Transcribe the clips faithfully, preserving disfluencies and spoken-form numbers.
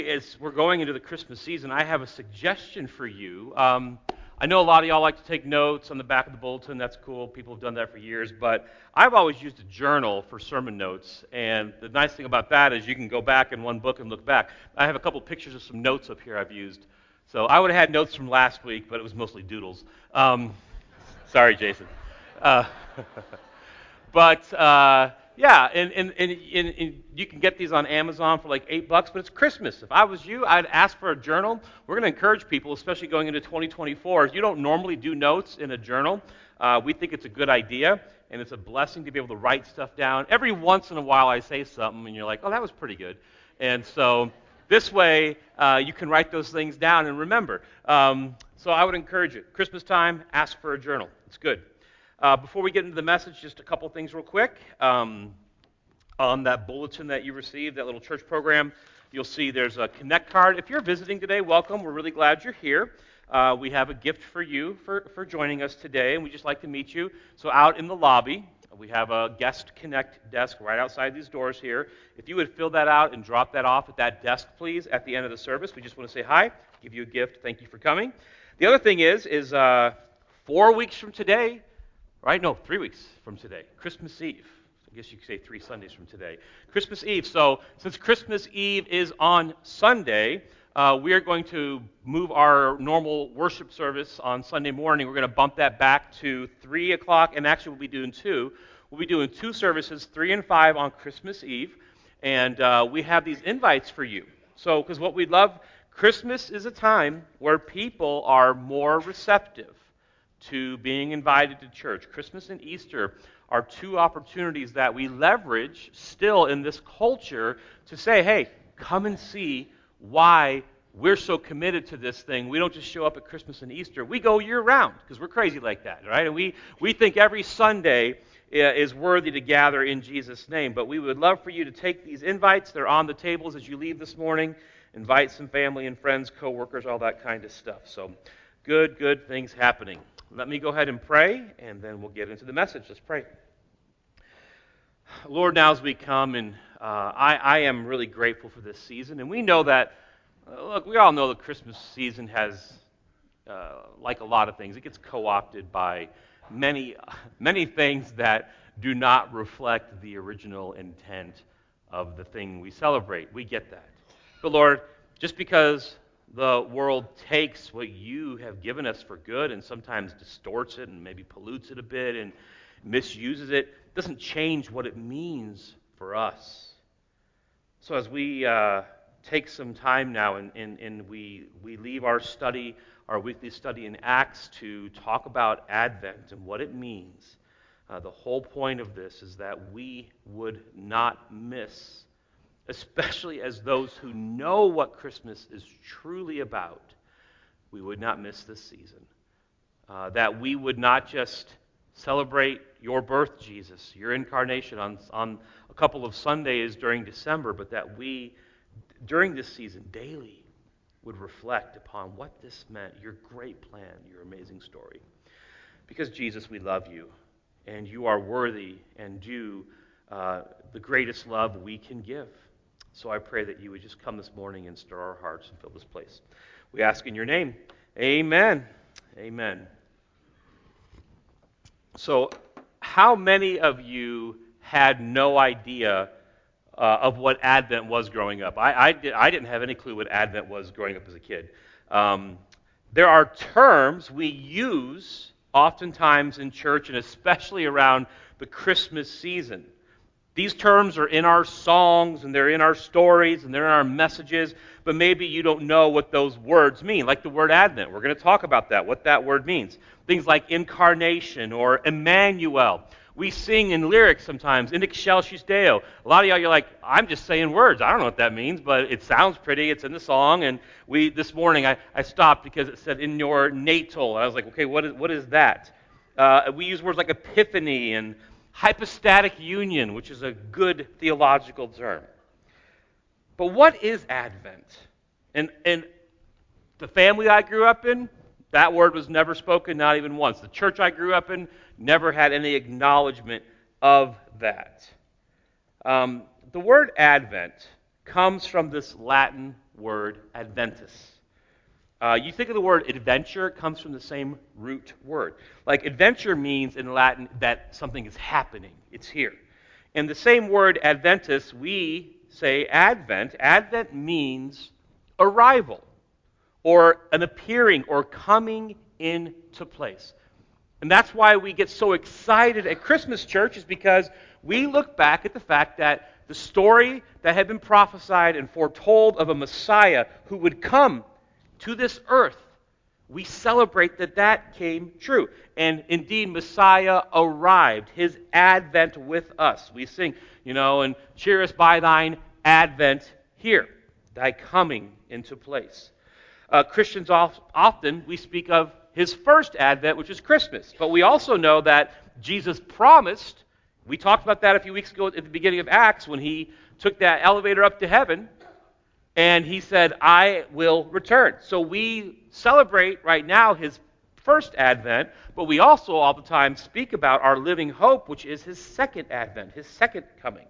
As we're going into the Christmas season, I have a suggestion for you. Um, I know a lot of y'all like to take notes on the back of the bulletin. That's cool. People have done that for years. But I've always used a journal for sermon notes. And the nice thing about that is you can go back in one book and look back. I have a couple pictures of some notes up here I've used. So I would have had notes from last week, but it was mostly doodles. Um, sorry, Jason. Uh, But uh, yeah, and, and, and, and, and you can get these on Amazon for like eight bucks. But it's Christmas. If I was you, I'd ask for a journal. We're going to encourage people, especially going into twenty twenty-four. If you don't normally do notes in a journal, uh, we think it's a good idea, and it's a blessing to be able to write stuff down. Every once in a while, I say something, and you're like, "Oh, that was pretty good," and so this way uh, you can write those things down and remember. Um, so I would encourage it. Christmas time, ask for a journal. It's good. Uh, before we get into the message, just a couple things real quick. Um, on that bulletin that you received, that little church program, you'll see there's a Connect card. If you're visiting today, welcome. We're really glad you're here. Uh, we have a gift for you for, for joining us today, and we'd just like to meet you. So out in the lobby, we have a Guest Connect desk right outside these doors here. If you would fill that out and drop that off at that desk, please, at the end of the service. We just want to say hi, give you a gift. Thank you for coming. The other thing is, is uh, four weeks from today, Right? No, three weeks from today. Christmas Eve. I guess you could say three Sundays from today. Christmas Eve. So since Christmas Eve is on Sunday, uh, we are going to move our normal worship service on Sunday morning. We're going to bump that back to three o'clock, and actually we'll be doing two. We'll be doing two services, three and five on Christmas Eve, and uh, we have these invites for you. So, because what we love, Christmas is a time where people are more receptive to being invited to church. Christmas and Easter are two opportunities that we leverage still in this culture to say, hey, come and see why we're so committed to this thing. We don't just show up at Christmas and Easter. We go year-round because we're crazy like that, right? And we, we think every Sunday is worthy to gather in Jesus' name. But we would love for you to take these invites. They're on the tables as you leave this morning. Invite some family and friends, co-workers, all that kind of stuff. So good, good things happening. Let me go ahead and pray, and then we'll get into the message. Let's pray. Lord, now as we come, and uh, I, I am really grateful for this season, and we know that, uh, look, we all know the Christmas season has, uh, like a lot of things, it gets co-opted by many, many things that do not reflect the original intent of the thing we celebrate. We get that. But Lord, just because the world takes what you have given us for good and sometimes distorts it and maybe pollutes it a bit and misuses it, it doesn't change what it means for us. So as we uh, take some time now and, and, and we, we leave our study, our weekly study in Acts to talk about Advent and what it means, uh, the whole point of this is that we would not miss, especially as those who know what Christmas is truly about, we would not miss this season. Uh, that we would not just celebrate your birth, Jesus, your incarnation on, on a couple of Sundays during December, but that we, during this season, daily would reflect upon what this meant, your great plan, your amazing story. Because, Jesus, we love you, and you are worthy and due uh, the greatest love we can give. So I pray that you would just come this morning and stir our hearts and fill this place. We ask in your name. Amen. Amen. So how many of you had no idea uh, of what Advent was growing up? I, I, did, I didn't have any clue what Advent was growing up as a kid. Um, there are terms we use oftentimes in church, and especially around the Christmas season. These terms are in our songs, and they're in our stories, and they're in our messages, but maybe you don't know what those words mean, like the word Advent. We're going to talk about that, what that word means. Things like incarnation or Emmanuel. We sing in lyrics sometimes, in excelsis Deo. A lot of y'all, you're like, I'm just saying words. I don't know what that means, but it sounds pretty. It's in the song, and we this morning I, I stopped because it said in your natal. I was like, okay, what is, what is that? Uh, we use words like epiphany and hypostatic union, which is a good theological term. But what is Advent? And, and the family I grew up in, that word was never spoken, not even once. The church I grew up in never had any acknowledgement of that. Um, the word Advent comes from this Latin word Adventus. Uh, you think of the word adventure, it comes from the same root word. Like adventure means in Latin that something is happening, it's here. And the same word Adventus, we say Advent. Advent means arrival, or an appearing, or coming into place. And that's why we get so excited at Christmas, church, is because we look back at the fact that the story that had been prophesied and foretold of a Messiah who would come to this earth, we celebrate that that came true. And indeed, Messiah arrived, his advent with us. We sing, you know, and cheer us by thine advent here, thy coming into place. Uh, Christians often, we speak of his first advent, which is Christmas. But we also know that Jesus promised, we talked about that a few weeks ago at the beginning of Acts, when he took that elevator up to heaven, and he said, I will return. So we celebrate right now his first advent, but we also all the time speak about our living hope, which is his second advent, his second coming.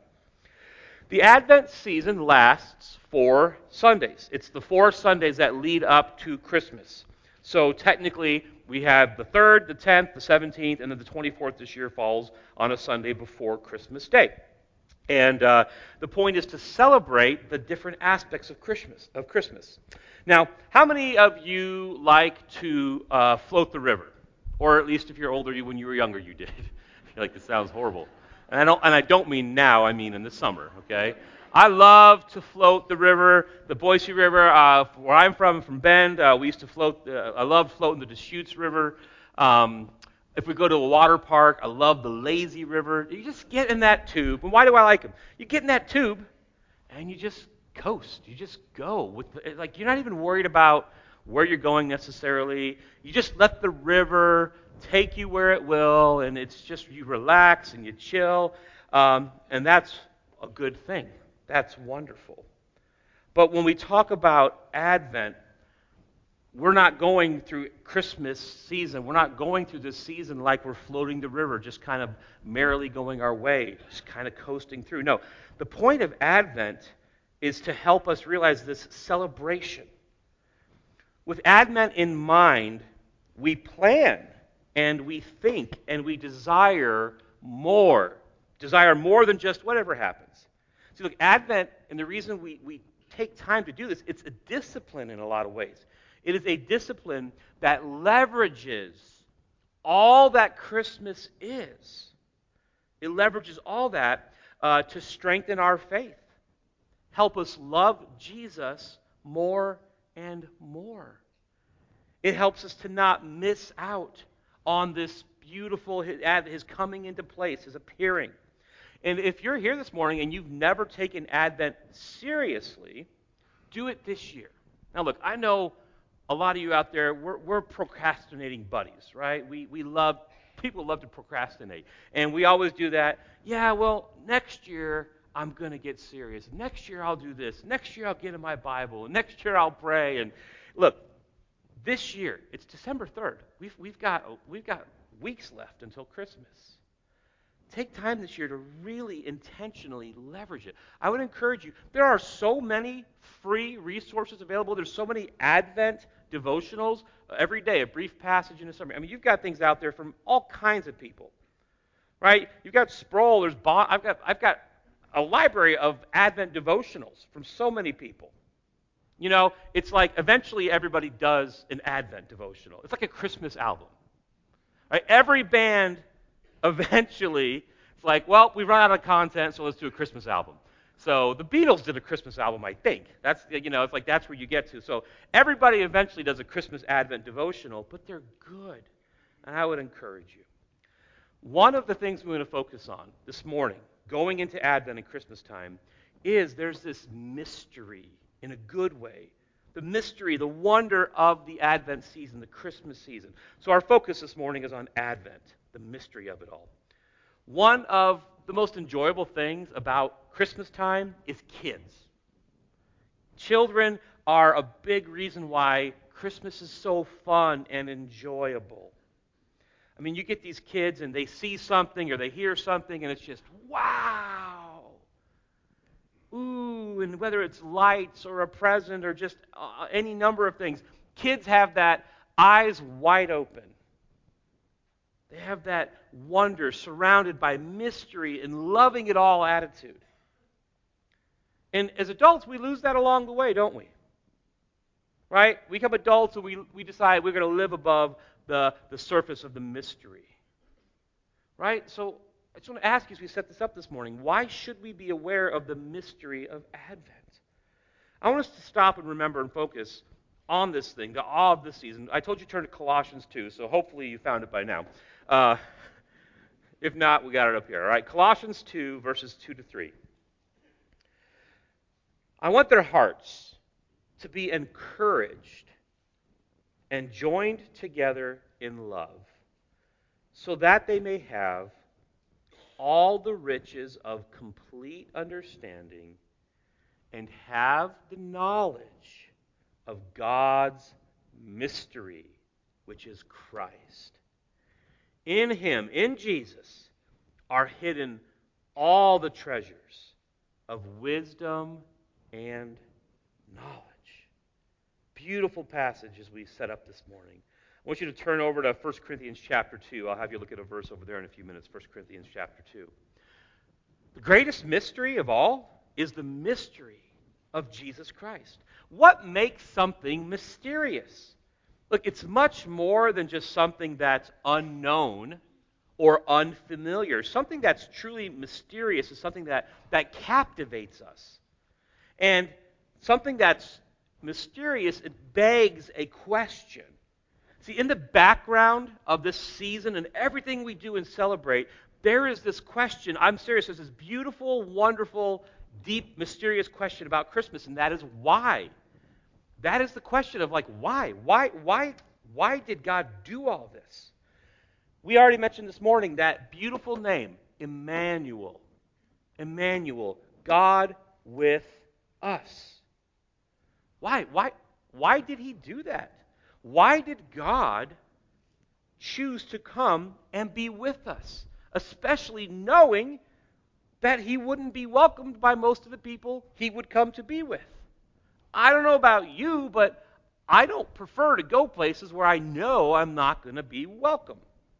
The Advent season lasts four Sundays. It's the four Sundays that lead up to Christmas. So technically, we have the third, the tenth, the seventeenth, and then the twenty-fourth this year falls on a Sunday before Christmas Day. And uh, the point is to celebrate the different aspects of Christmas. Of Christmas. Now, how many of you like to uh, float the river? Or at least if you're older, you when you were younger, you did. You're like, this sounds horrible. And I don't, and I don't mean now, I mean in the summer, okay? I love to float the river, the Boise River. Uh, where I'm from, from Bend, uh, we used to float, uh, I love floating the Deschutes River. Um, if we go to a water park, I love the Lazy River. You just get in that tube, and why do I like them? You get in that tube, and you just coast. You just go. With the, like you're not even worried about where you're going necessarily. You just let the river take you where it will, and it's just you relax and you chill, um, and that's a good thing. That's wonderful. But when we talk about Advent, we're not going through Christmas season. We're not going through this season like we're floating the river, just kind of merrily going our way, just kind of coasting through. No, the point of Advent is to help us realize this celebration. With Advent in mind, we plan and we think and we desire more. Desire more than just whatever happens. See, look, Advent, and the reason we, we take time to do this, it's a discipline in a lot of ways. It is a discipline that leverages all that Christmas is. It leverages all that uh, to strengthen our faith. Help us love Jesus more and more. It helps us to not miss out on this beautiful, his coming into place, his appearing. And if you're here this morning and you've never taken Advent seriously, do it this year. Now look, I know a lot of you out there, we're, we're procrastinating buddies, right? We, we love, people love to procrastinate. And we always do that. Yeah, well, next year I'm going to get serious. Next year I'll do this. Next year I'll get in my Bible. Next year I'll pray. And look, this year, it's December third. We've, we've, got, we've got weeks left until Christmas. Take time this year to really intentionally leverage it. I would encourage you, there are so many free resources available. There's so many Advent devotionals uh, every day, a brief passage in a summary. I mean, you've got things out there from all kinds of people, right? You've got Sproul, there's Bon, I've got, I've got a library of Advent devotionals from so many people. You know, it's like eventually everybody does an Advent devotional. It's like a Christmas album. Right? Every band eventually, it's like, well, we've run out of content, so let's do a Christmas album. So the Beatles did a Christmas album, I think. That's, you know, it's like that's where you get to. So everybody eventually does a Christmas Advent devotional, but they're good. And I would encourage you. One of the things we're going to focus on this morning, going into Advent and Christmas time, is there's this mystery in a good way. The mystery, the wonder of the Advent season, the Christmas season. So our focus this morning is on Advent, the mystery of it all. One of the most enjoyable things about Christmas time is kids. Children are a big reason why Christmas is so fun and enjoyable. I mean, you get these kids and they see something or they hear something and it's just, wow! Ooh, you, and whether it's lights or a present or just uh, any number of things, kids have that eyes wide open. They have that wonder surrounded by mystery and loving it all attitude. And as adults, we lose that along the way, don't we? Right? We become adults and we, we decide we're going to live above the, the surface of the mystery. Right? So I just want to ask you as we set this up this morning, why should we be aware of the mystery of Advent? I want us to stop and remember and focus on this thing, the awe of this season. I told you to turn to Colossians two, so hopefully you found it by now. Uh, if not, we got it up here. All right, Colossians two, verses two to three. I want their hearts to be encouraged and joined together in love, so that they may have all the riches of complete understanding and have the knowledge of God's mystery, which is Christ. In Him, in Jesus, are hidden all the treasures of wisdom and knowledge. Beautiful passage as we set up this morning. I want you to turn over to First Corinthians chapter two. I'll have you look at a verse over there in a few minutes, First Corinthians chapter two. The greatest mystery of all is the mystery of Jesus Christ. What makes something mysterious? Look, it's much more than just something that's unknown or unfamiliar. Something that's truly mysterious is something that, that captivates us. And something that's mysterious, it begs a question. See, in the background of this season and everything we do and celebrate, there is this question. I'm serious. There's this beautiful, wonderful, deep, mysterious question about Christmas, and that is why. That is the question of like, why? Why, why, why did God do all this? We already mentioned this morning that beautiful name, Emmanuel. Emmanuel, God with us. Why? Why? Why did He do that? Why did God choose to come and be with us, especially knowing that He wouldn't be welcomed by most of the people He would come to be with? I don't know about you, but I don't prefer to go places where I know I'm not going to be welcome.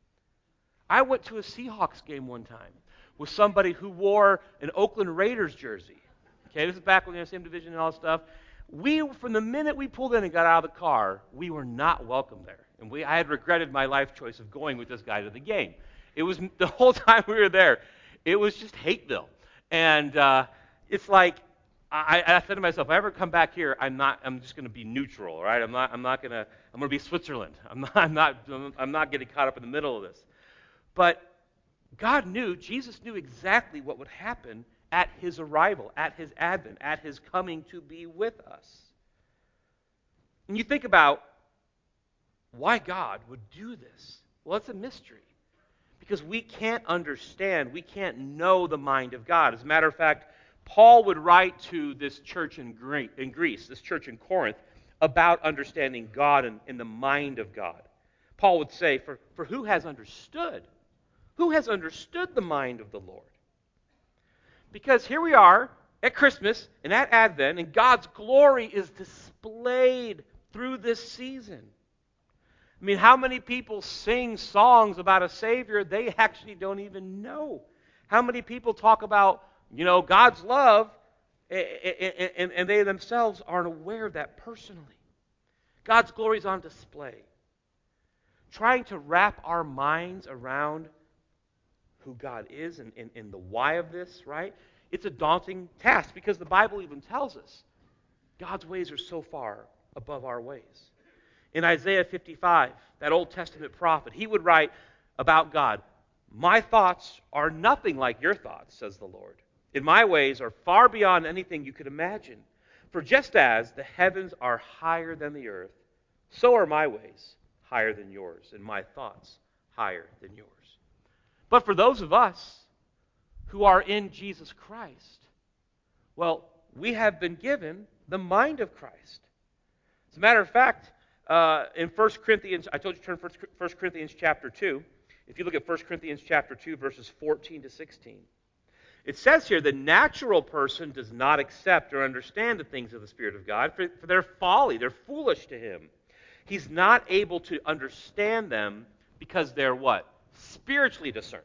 I went to a Seahawks game one time with somebody who wore an Oakland Raiders jersey. Okay, this is back when they were in the same division and all that stuff. We, from the minute we pulled in and got out of the car, we were not welcome there. And we, I had regretted my life choice of going with this guy to the game. It was, the whole time we were there, it was just Hateville. And uh, it's like, I, I said to myself, if I ever come back here, I'm not. I'm just going to be neutral, right? I'm not. I'm not going to. I'm going to be Switzerland. I'm not. I'm not. I'm not getting caught up in the middle of this. But God knew. Jesus knew exactly what would happen at His arrival, at His advent, at His coming to be with us. And you think about why God would do this. Well, it's a mystery because we can't understand. We can't know the mind of God. As a matter of fact, Paul would write to this church in Greece, this church in Corinth, about understanding God and, and the mind of God. Paul would say, for, for who has understood? Who has understood the mind of the Lord? Because here we are at Christmas and at Advent, and God's glory is displayed through this season. I mean, how many people sing songs about a Savior they actually don't even know? How many people talk about, you know, God's love, and, and they themselves aren't aware of that personally? God's glory is on display. Trying to wrap our minds around who God is and, and, and the why of this, right? It's a daunting task because the Bible even tells us God's ways are so far above our ways. In Isaiah fifty-five, that Old Testament prophet, he would write about God, "My thoughts are nothing like your thoughts, says the Lord. And my ways are far beyond anything you could imagine. For just as the heavens are higher than the earth, so are my ways higher than yours, and my thoughts higher than yours." But for those of us who are in Jesus Christ, well, we have been given the mind of Christ. As a matter of fact, uh, in First Corinthians, I told you to turn to First Corinthians chapter two. If you look at First Corinthians chapter two, verses fourteen to sixteen, It says here, the natural person does not accept or understand the things of the Spirit of God, for, for their folly, they're foolish to him. He's not able to understand them because they're what? Spiritually discerned.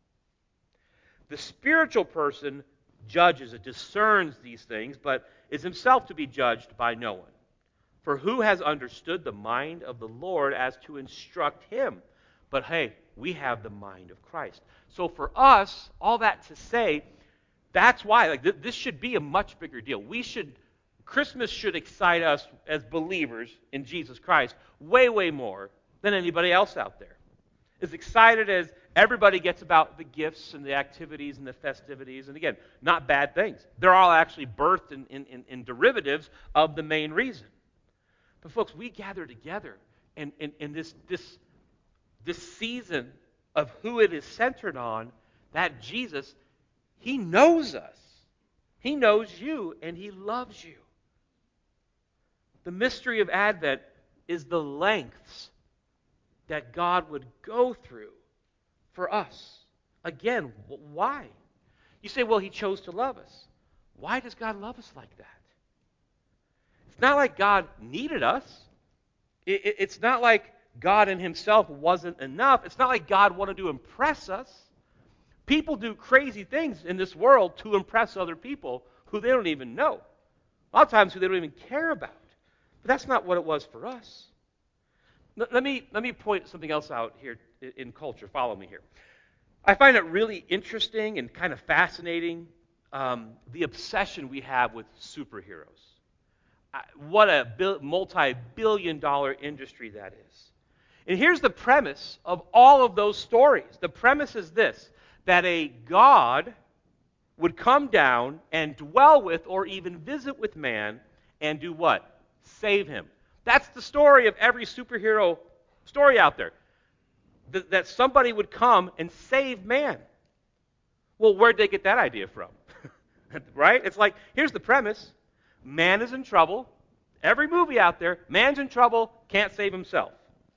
The spiritual person judges, it discerns these things, but is himself to be judged by no one. For who has understood the mind of the Lord as to instruct him? But hey, we have the mind of Christ. So for us, all that to say, that's why like th- this should be a much bigger deal. We should, Christmas should excite us as believers in Jesus Christ way, way more than anybody else out there. As excited as everybody gets about the gifts and the activities and the festivities, and again, not bad things. They're all actually birthed in, in, in, in derivatives of the main reason. But folks, we gather together, and in, in, in this, this, this season of who it is centered on, that Jesus, he knows us. He knows you, and he loves you. The mystery of Advent is the lengths that God would go through for us. Again, why? You say, well, he chose to love us. Why does God love us like that? It's not like God needed us. It's not like God in himself wasn't enough. It's not like God wanted to impress us. People do crazy things in this world to impress other people who they don't even know. A lot of times who they don't even care about. But that's not what it was for us. Let me, let me point something else out here in culture. Follow me here. I find it really interesting and kind of fascinating, um, the obsession we have with superheroes. Uh, what a bil- multi-billion dollar industry that is. And here's the premise of all of those stories. The premise is this, that a God would come down and dwell with or even visit with man and do what? Save him. That's the story of every superhero story out there. Th- that somebody would come and save man. Well, where'd they get that idea from? Right? It's like, here's the premise. Man is in trouble. Every movie out there, man's in trouble, can't save himself.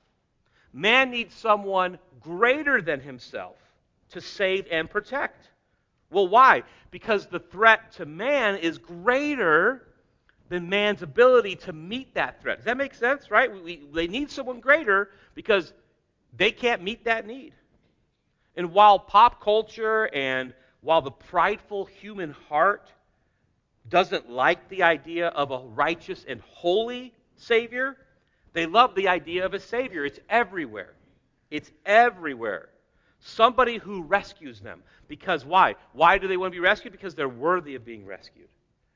Man needs someone greater than himself to save and protect. Well, why? Because the threat to man is greater than man's ability to meet that threat. Does that make sense, right? We, we, they need someone greater because they can't meet that need. And while pop culture and while the prideful human heart doesn't like the idea of a righteous and holy Savior, they love the idea of a Savior. It's everywhere. It's everywhere. Somebody who rescues them. Because why? Why do they want to be rescued? Because they're worthy of being rescued.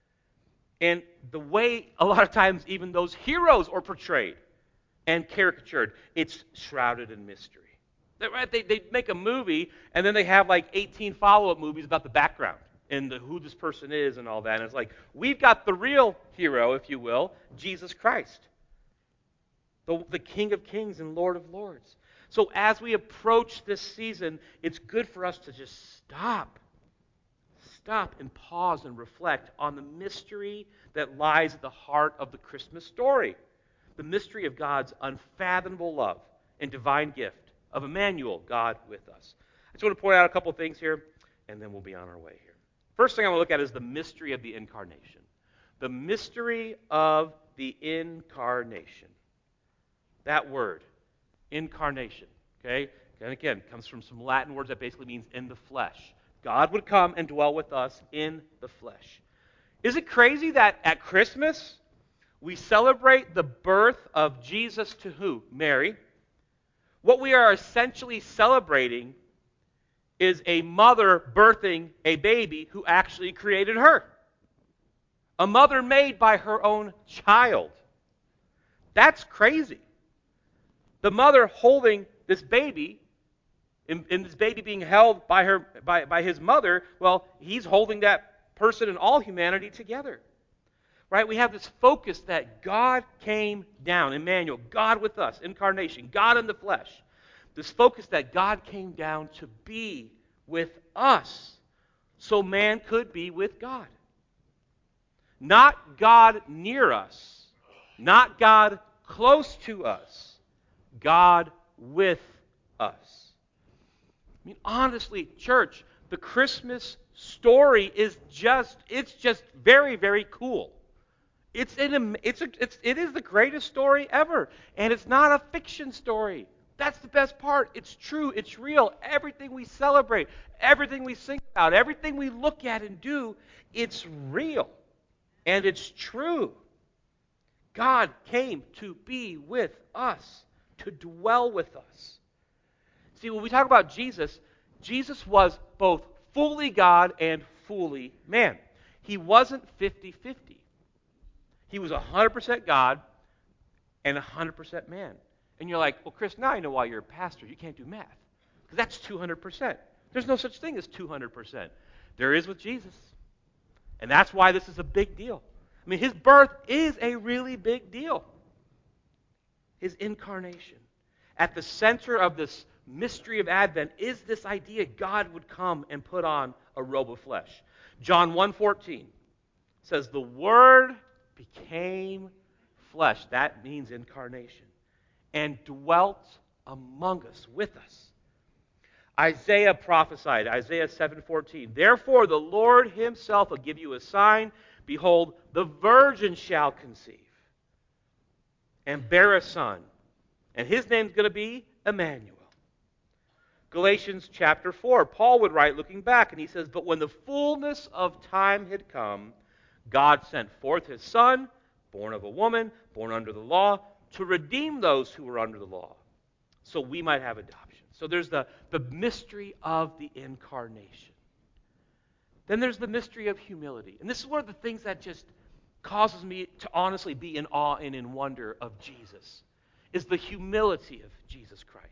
And the way a lot of times even those heroes are portrayed and caricatured, it's shrouded in mystery. Right? They, they make a movie, and then they have like eighteen follow-up movies about the background and the, who this person is and all that. And it's like, we've got the real hero, if you will, Jesus Christ, the, the King of Kings and Lord of Lords. So as we approach this season, it's good for us to just stop. Stop and pause and reflect on the mystery that lies at the heart of the Christmas story. The mystery of God's unfathomable love and divine gift of Emmanuel, God with us. I just want to point out a couple things here, and then we'll be on our way here. First thing I want to look at is the mystery of the incarnation. The mystery of the incarnation. That word, incarnation, okay? And again, it comes from some Latin words that basically means in the flesh. God would come and dwell with us in the flesh. Is it crazy that at Christmas we celebrate the birth of Jesus to who? Mary. What we are essentially celebrating is a mother birthing a baby who actually created her. A mother made by her own child. That's crazy. The mother holding this baby, and, and this baby being held by her by, by his mother, well, he's holding that person and all humanity together. Right? We have this focus that God came down, Emmanuel, God with us, incarnation, God in the flesh. This focus that God came down to be with us so man could be with God. Not God near us, not God close to us, God with us. I mean, honestly, church, the Christmas story is just, it's just very, very cool. It's an, it's a, it's, it is the greatest story ever. And it's not a fiction story. That's the best part. It's true. It's real. Everything we celebrate, everything we sing about, everything we look at and do, it's real. And it's true. God came to be with us, to dwell with us. See, when we talk about Jesus, Jesus was both fully God and fully man. He wasn't fifty-fifty. He was one hundred percent God and one hundred percent man. And you're like, well, Chris, now I know why you're a pastor. You can't do math. Because that's two hundred percent. There's no such thing as two hundred percent. There is with Jesus. And that's why this is a big deal. I mean, his birth is a really big deal. His incarnation. At the center of this mystery of Advent is this idea God would come and put on a robe of flesh. John one fourteen says, the Word became flesh. That means incarnation. And dwelt among us, with us. Isaiah prophesied, Isaiah seven fourteen, therefore the Lord himself will give you a sign. Behold, the virgin shall conceive and bear a son, and his name's going to be Emmanuel. Galatians chapter four, Paul would write looking back, and he says, but when the fullness of time had come, God sent forth his Son, born of a woman, born under the law, to redeem those who were under the law, so we might have adoption. So there's the, the mystery of the incarnation. Then there's the mystery of humility. And this is one of the things that just causes me to honestly be in awe and in wonder of Jesus, is the humility of Jesus Christ.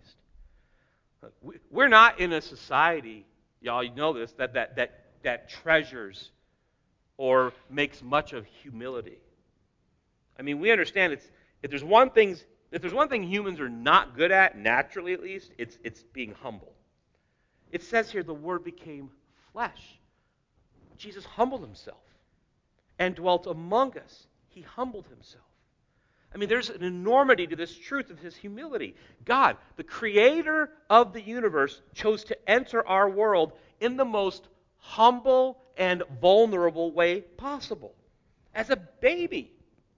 We're not in a society, y'all, you know this, that, that, that, that treasures or makes much of humility. I mean, we understand it's if there's one thing if there's one thing humans are not good at, naturally at least, it's it's being humble. It says here the Word became flesh. Jesus humbled himself and dwelt among us. He humbled himself. I mean, there's an enormity to this truth of his humility. God, the creator of the universe, chose to enter our world in the most humble and vulnerable way possible. As a baby.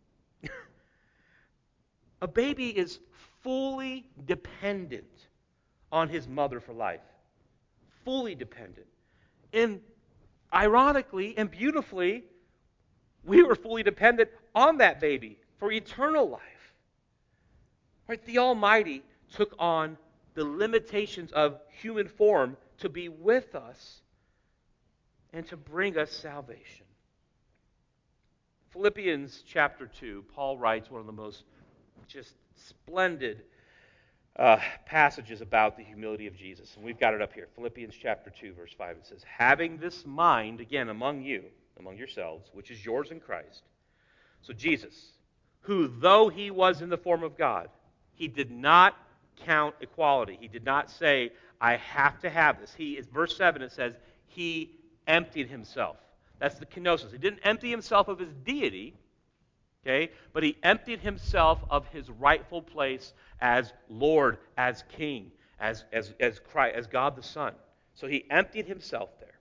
A baby is fully dependent on his mother for life. Fully dependent. And ironically and beautifully, we were fully dependent on that baby for eternal life. Right? The Almighty took on the limitations of human form to be with us and to bring us salvation. Philippians chapter two, Paul writes one of the most just splendid uh, passages about the humility of Jesus. And we've got it up here. Philippians chapter two, verse five. It says, having this mind, again, among you, among yourselves, which is yours in Christ. So Jesus, who, though he was in the form of God, he did not count equality. He did not say, I have to have this. He is verse seven, it says, he emptied himself. That's the kenosis. He didn't empty himself of his deity, okay, but he emptied himself of his rightful place as Lord, as King, as, as, as Christ, as God the Son. So he emptied himself there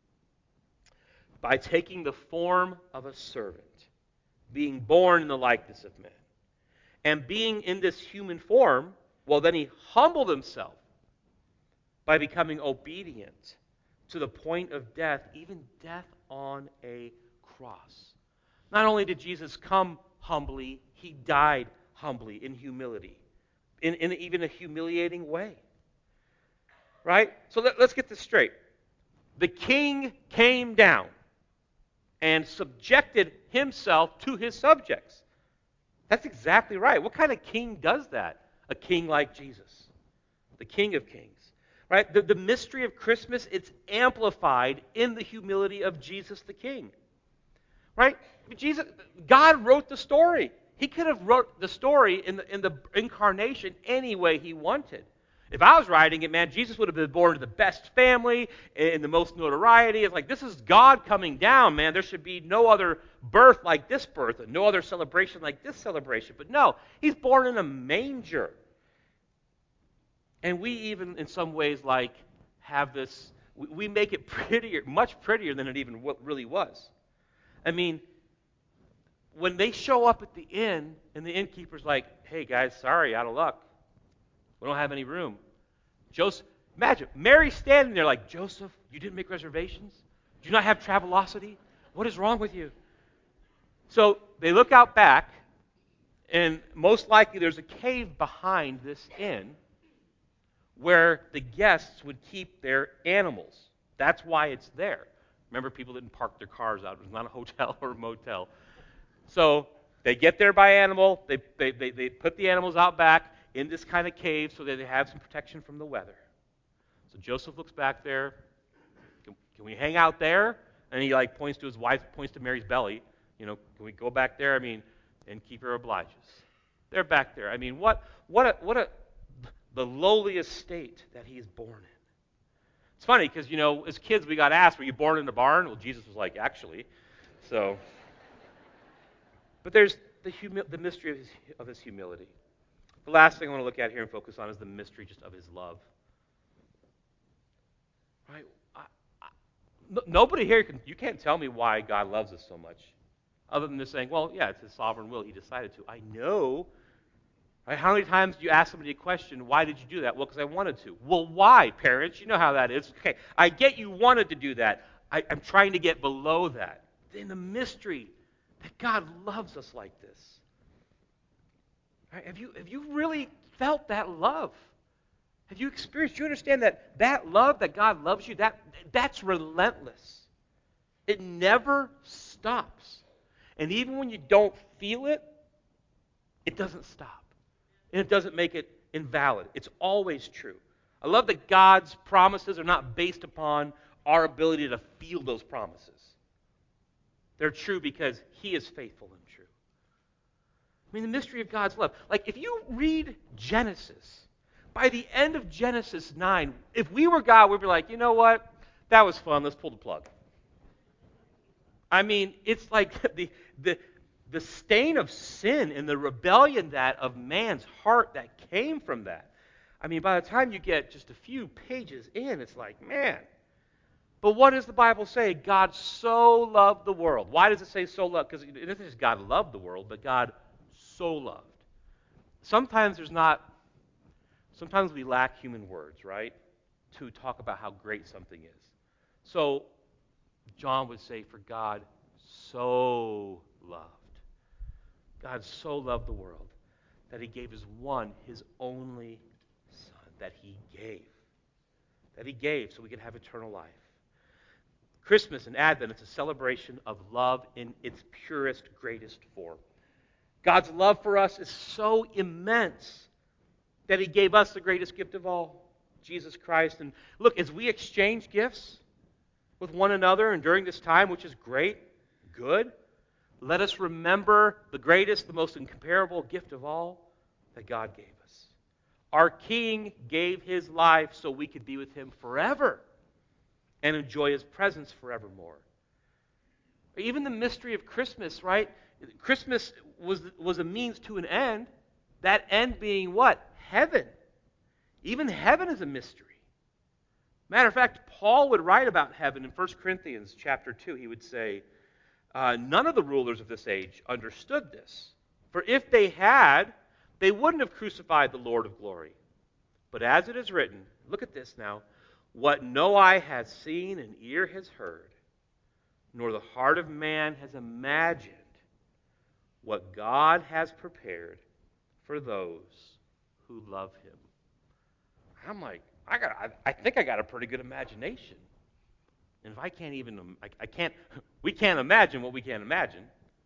by taking the form of a servant, being born in the likeness of men. And being in this human form, well, then he humbled himself by becoming obedient to the point of death, even death on a cross. Not only did Jesus come humbly, he died humbly in humility, in, in even a humiliating way. Right? So let, let's get this straight. The king came down and subjected himself to his subjects. That's exactly right. What kind of king does that? A king like Jesus, the King of Kings. Right? The, the mystery of Christmas, it's amplified in the humility of Jesus the King. Right? Jesus, God wrote the story. He could have wrote the story in the, in the incarnation any way he wanted. If I was writing it, man, Jesus would have been born to the best family, in the most notoriety. It's like, this is God coming down, man. There should be no other birth like this birth, and no other celebration like this celebration. But no, he's born in a manger. And we even, in some ways, like, have this we, we make it prettier, much prettier than it even w- really was. I mean, when they show up at the inn, and the innkeeper's like, hey, guys, sorry, out of luck. We don't have any room. Joseph, imagine, Mary standing there like, Joseph, you didn't make reservations? Do you not have Travelocity? What is wrong with you? So they look out back, and most likely there's a cave behind this inn where the guests would keep their animals. That's why it's there. Remember, people didn't park their cars out. It was not a hotel or a motel. So they get there by animal. They, they, they, they put the animals out back in this kind of cave so that they have some protection from the weather. So Joseph looks back there. Can, can we hang out there? And he like points to his wife, points to Mary's belly. You know, can we go back there? I mean, and keeper obliges. They're back there. I mean, what what a what a the lowliest state that he is born in. It's funny because, you know, as kids we got asked, were you born in a barn? Well, Jesus was like, actually. So, but there's the humi- the mystery of his, of his humility. The last thing I want to look at here and focus on is the mystery just of his love. Right? I, I, no, nobody here can, you can't tell me why God loves us so much, other than just saying, well, yeah, it's his sovereign will. He decided to. I know. Right? How many times do you ask somebody a question, why did you do that? Well, because I wanted to. Well, why, parents? You know how that is. Okay, I get you wanted to do that. I, I'm trying to get below that. In the mystery that God loves us like this. Right? Have you, have you really felt that love? Have you experienced, do you understand that that love that God loves you, that that's relentless. It never stops. And even when you don't feel it, it doesn't stop. And it doesn't make it invalid. It's always true. I love that God's promises are not based upon our ability to feel those promises. They're true because he is faithful and true. I mean, the mystery of God's love. Like, if you read Genesis, by the end of Genesis nine, if we were God, we'd be like, you know what? That was fun. Let's pull the plug. I mean, it's like the the the stain of sin and the rebellion that of man's heart that came from that. I mean, by the time you get just a few pages in, it's like, man. But what does the Bible say? God so loved the world. Why does it say so loved? Because it isn't just God loved the world, but God so loved. Sometimes there's not, sometimes we lack human words, right, to talk about how great something is. So John would say, for God so loved. God so loved the world that he gave his one, his only son, that he gave. That he gave so we could have eternal life. Christmas and Advent, it's a celebration of love in its purest, greatest form. God's love for us is so immense that he gave us the greatest gift of all, Jesus Christ. And look, as we exchange gifts with one another and during this time, which is great, good, let us remember the greatest, the most incomparable gift of all that God gave us. Our King gave his life so we could be with him forever and enjoy his presence forevermore. Even the mystery of Christmas, right? Christmas was, was a means to an end. That end being what? Heaven. Even heaven is a mystery. Matter of fact, Paul would write about heaven in First Corinthians chapter two. He would say, uh, none of the rulers of this age understood this. For if they had, they wouldn't have crucified the Lord of glory. But as it is written, look at this now, what no eye has seen and ear has heard, nor the heart of man has imagined, what God has prepared for those who love him. I'm like, I got, I, I think I got a pretty good imagination. And if I can't even, I, I can't, we can't imagine what we can't imagine.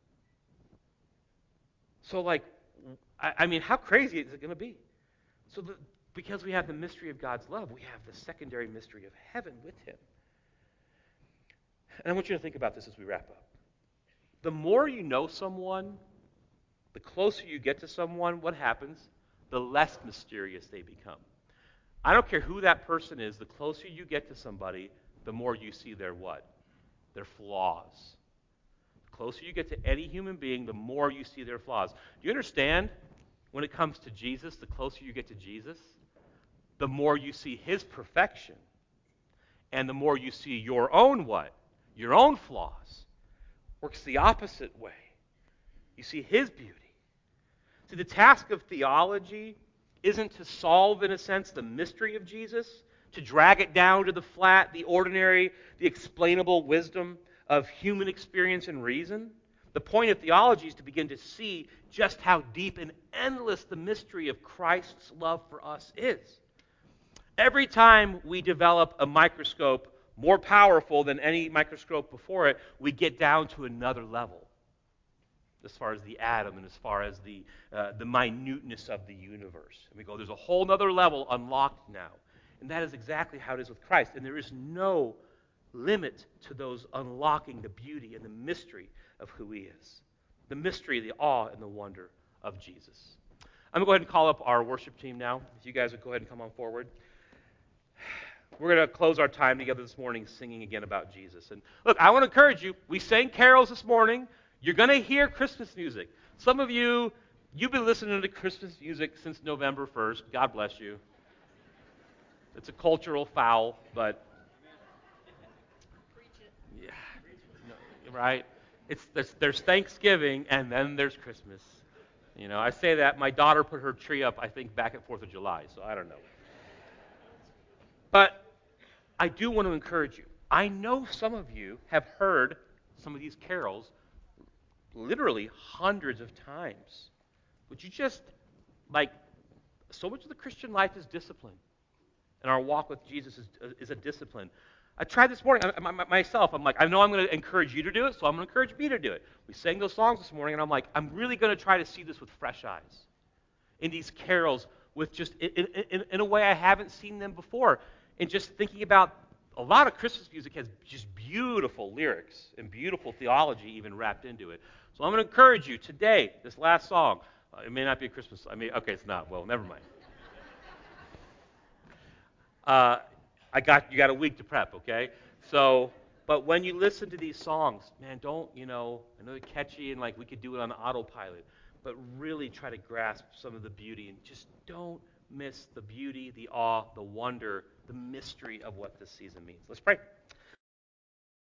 So like, I, I mean, how crazy is it going to be? So the, because we have the mystery of God's love, we have the secondary mystery of heaven with him. And I want you to think about this as we wrap up. The more you know someone, the closer you get to someone, what happens? The less mysterious they become. I don't care who that person is, the closer you get to somebody, the more you see their what? Their flaws. The closer you get to any human being, the more you see their flaws. Do you understand? When it comes to Jesus, the closer you get to Jesus, the more you see his perfection. And the more you see your own what? Your own flaws. Works the opposite way. You see his beauty. See, the task of theology isn't to solve, in a sense, the mystery of Jesus, to drag it down to the flat, the ordinary, the explainable wisdom of human experience and reason. The point of theology is to begin to see just how deep and endless the mystery of Christ's love for us is. Every time we develop a microscope more powerful than any microscope before it, we get down to another level as far as the atom and as far as the, uh, the minuteness of the universe. And we go, there's a whole other level unlocked now. And that is exactly how it is with Christ. And there is no limit to those unlocking the beauty and the mystery of who he is. The mystery, the awe, and the wonder of Jesus. I'm going to go ahead and call up our worship team now. If you guys would go ahead and come on forward. We're going to close our time together this morning singing again about Jesus. And look, I want to encourage you. We sang carols this morning. You're going to hear Christmas music. Some of you, you've been listening to Christmas music since November first. God bless you. It's a cultural foul, but yeah, no, right? It's there's, there's Thanksgiving and then there's Christmas. You know, I say that my daughter put her tree up, I think, back at Fourth of July, so I don't know. But I do want to encourage you. I know some of you have heard some of these carols literally hundreds of times. Would you just, like, so much of the Christian life is discipline. And our walk with Jesus is, is a discipline. I tried this morning, I, my, myself, I'm like, I know I'm going to encourage you to do it, so I'm going to encourage me to do it. We sang those songs this morning, and I'm like, I'm really going to try to see this with fresh eyes. In these carols, with just, in, in, in a way I haven't seen them before. And just thinking about, a lot of Christmas music has just beautiful lyrics and beautiful theology even wrapped into it. So I'm going to encourage you today, this last song. Uh, it may not be a Christmas song. I mean, okay, it's not. Well, never mind. Uh, I got you got a week to prep, okay? So, but when you listen to these songs, man, don't, you know, I know they're catchy and like we could do it on autopilot, but really try to grasp some of the beauty and just don't miss the beauty, the awe, the wonder, the mystery of what this season means. Let's pray.